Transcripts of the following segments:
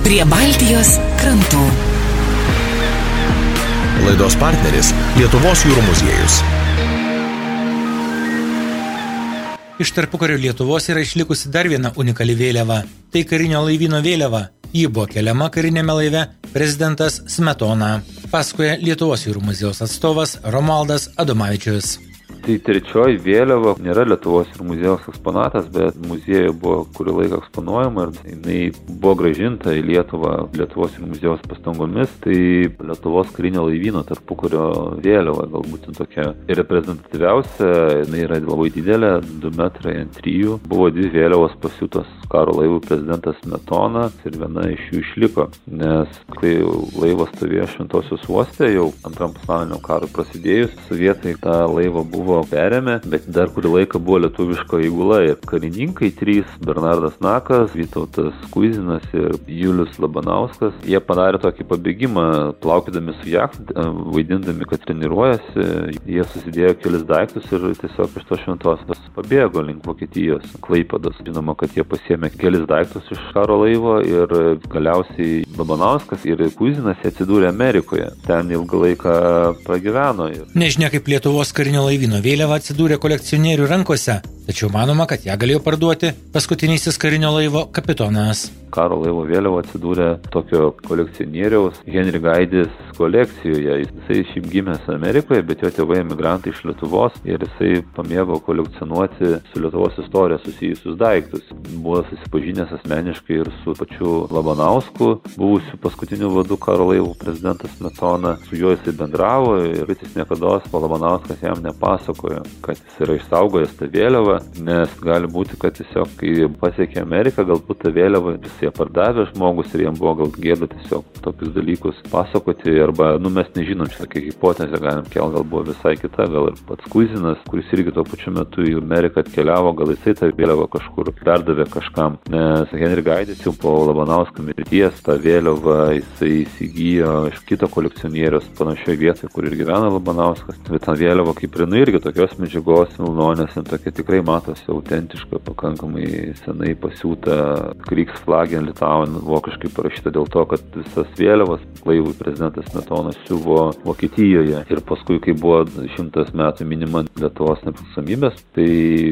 Prie Baltijos krantų. Laidos partneris Lietuvos jūrų muziejus. Iš tarpukario Lietuvos yra išlikusi dar viena unikali vėliava. Tai karinio laivyno vėliava. Ji buvo keliama karinėme laive prezidentas Smetona. Pasakoja Lietuvos jūrų muziejaus atstovas Romualdas Adomavičius. Tai trečioji vėliava nėra Lietuvos jūrų muziejaus eksponatas, bet muziejuje buvo kurį laiką eksponuojama ir jinai buvo grąžinta į Lietuvą Lietuvos jūrų muziejaus pastangomis. Tai Lietuvos karinio laivyno tarpukario vėliava, galbūt tokia reprezentatyviausia, jinai yra labai didelė, 2 metrai ant 3. Buvo 2 vėliavos pasiūtos karo laivų prezidentas Smetona ir viena iš jų išliko, nes kai laivas stovėjo Šventosios uoste, jau Antram pasauliniam karui prasidėjus, sovietai tą laivą buvo perėmę, bet dar kurį laiką buvo lietuviško įgula ir karininkai 3, Bernardas Nakas, Vytautas Kuizinas ir Julius Labanauskas. Jie padarė tokį pabėgimą, plaukydami su jachta, vaidindami, kad treniruojasi. Jie susidėjo kelis daiktus ir tiesiog iš to Šventosios pabėgo link Vokietijos, Klaipėdos. Žinoma, kad jie pasiėmė kelis daiktus iš karo laivo ir galiausiai Labanauskas ir Kuizinas atsidūrė Amerikoje. Ten ilgą laiką pragyveno. Nežinia, kaip Lietuvos karinio laivyno vėliava atsidūrė kolekcionierių rankose, tačiau manoma, kad ją galėjo parduoti paskutinysis karinio laivo kapitonas. Karo laivo vėliava atsidūrė tokio kolekcionieriaus Henry Gaidės kolekcijoje. Jisai šiaip gimęs Amerikoje, bet jo tėvai emigrantai iš Lietuvos ir jisai pamėgo kolekcionuoti su Lietuvos istorija susijusius daiktus. Buvo susipažinęs asmeniškai ir su pačiu Labanausku, buvusiu paskutiniu vadu karo laivų prezidentas Smetona. Su juo jisai bendravo ir jis niekados Labanauskas jam nepasakojo, kad jis yra išsaugojęs tą vėliavą, nes gali būti, kad tiesiog, kai pasiekė Ameriką, galbūt tą vėliavą jis ją pardavė žmogus ir jam buvo gal gėda tiesiog tokius dalykus pasakoti, arba, mes nežinom, čia tokia hipotezė galim kelti, gal buvo visai kita, gal ir pats Kuizinas, kuris irgi tuo pačiu metu į Ameriką atkeliavo, gal jisai tą vėliavą kažkur perdavė kažkam, nes Henry Gaidis jau po Labanausko mirties tą vėliavą jisai įsigijo iš kito kolekcionieriaus panašioje vietoje, kur ir gyvena Labanauskas, bet tą vėliavą kaip ir irgi tokios medžiagos vilnonės, tokia tikrai matosi autentiška, pakankamai senai pasiūta Kriegsflaggen Litauen, vokiškai parašyta dėl to, kad visas vėliavas laivų prezidentas Smetona siuvo Vokietijoje ir paskui, kai buvo 100 metų minima Lietuvos nepriklausomybės, tai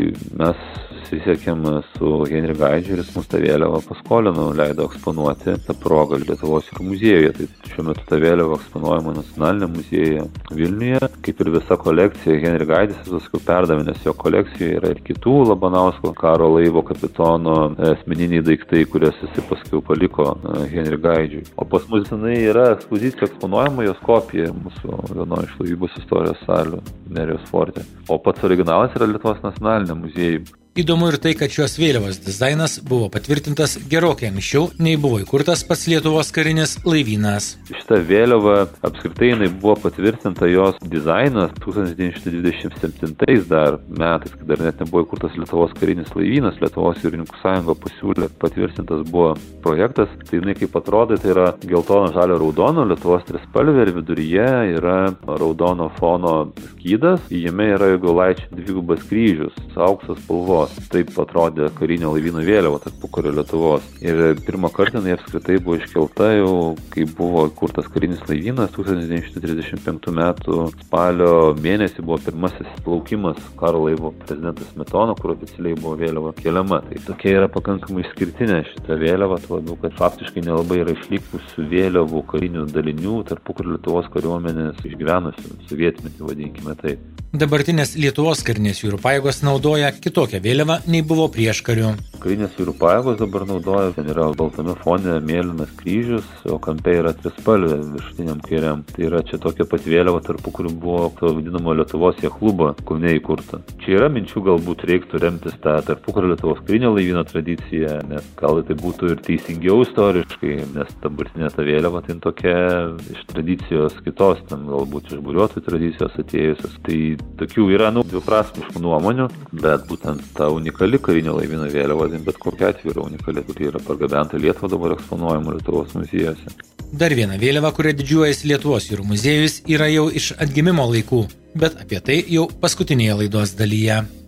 mes susisiekėm su Henry Gaidžiu ir jis mums tą vėliavą paskolino, leido eksponuoti tą progą Lietuvos jūrų muziejuje. Tai šiuo metu tą vėliavą eksponuojama Nacionaliniame muziejuje Vilniuje, kaip ir visa kolekcija. Henry Gaidis paskui perdavė, nes jo kolekcijoje yra ir kitų Labanausko karo laivo kapitono asmeniniai daiktai, kurias jis paskui paliko Henry Gaidžiui. O pas mus yra ekspozicija eksponuojama, jos kopija mūsų vienoje iš laivybos istorijos salių Nerijos forte. O pats originalas yra Lietuvos Nacionaliniame muziejuje. Įdomu ir tai, kad šios vėliavos dizainas buvo patvirtintas gerokai anksčiau, nei buvo įkurtas pats Lietuvos karinis laivynas. Šita vėliava apskritai jinai buvo patvirtinta, jos dizainas 1927 dar metais, kai dar net nebuvo įkurtas Lietuvos karinis laivynas, Lietuvos jūrininkų sąjunga pasiūlė, patvirtintas buvo projektas. Tai jinai kaip atrodo, tai yra geltono, žalio, raudono, Lietuvos trispalvė ir viduryje yra raudono fono skydas, jame yra Jogailaičio dvigubas kryžius, aukso spalvos. Taip atrodė karinio laivyno vėliava tarpukario Lietuvos. Ir pirmą kartą jinai apskritai buvo iškelta jau, kai buvo įkurtas karinis laivynas 1935 metų spalio mėnesį buvo pirmasis plaukimas karo laivo prezidentas Smetona, kur oficialiai buvo vėliava keliama. Tai tokia yra pakankamai išskirtinė šita vėliava, tuo labiau, kad faktiškai nelabai yra išlikusių vėliavų karinių dalinių tarpukario Lietuvos kariuomenės išgyvenusių sovietmetį, vadinkime taip. Dabartinės Lietuvos karinės jūrų pajėgos naudoja kitokią vėliavą nei buvo prieškariu. Karinės jūrų pajėgos dabar naudoja, ten yra baltame fone mėlynas kryžius, o kampe yra trispalvė viršutiniam kairiam. Tai yra čia tokia pat vėliava, tarpu kurių buvo vadinamo Lietuvos jachluba, Kaune įkurta. Čia yra minčių, galbūt reiktų remtis tą tarpukario Lietuvos karinio laivyno tradiciją, nes gal tai būtų ir teisingiau istoriškai, nes dabartinė ta vėliava tai tokia iš tradicijos kitos, ten galbūt iš buriuotojų tradicijos atėjusios. Tai tokių yra dviprasmiškų nuomonių, bet būtent ta unikali karinio laivyno vėliava, bet kokia atveju yra unikali, kuri yra pargabenta Lietuvą, dabar eksponuojama Lietuvos muziejuose. Dar viena vėliava, kuria didžiuojasi Lietuvos jūrų muziejus, yra jau iš atgimimo laikų, bet apie tai jau paskutinėje laidos dalyje.